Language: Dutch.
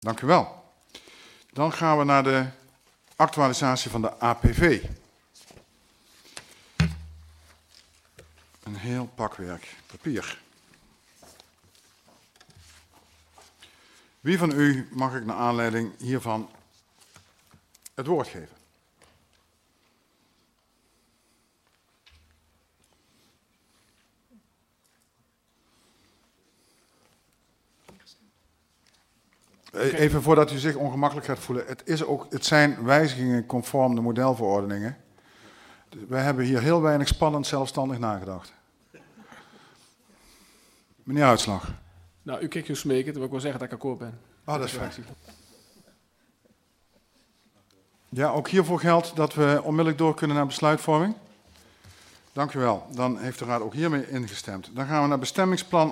Dank u wel. Dan gaan we naar de actualisatie van de APV. Een heel pakwerk papier. Wie van u mag ik naar aanleiding hiervan het woord geven? Even voordat u zich ongemakkelijk gaat voelen. Het zijn wijzigingen conform de modelverordeningen. We hebben hier heel weinig spannend zelfstandig nagedacht. Meneer Uitslag. Nou, u kijkt zo smekend, dan wil ik wel zeggen dat ik akkoord ben. Oh, dat is fijn. Ja, ook hiervoor geldt dat we onmiddellijk door kunnen naar besluitvorming. Dank u wel. Dan heeft de Raad ook hiermee ingestemd. Dan gaan we naar bestemmingsplan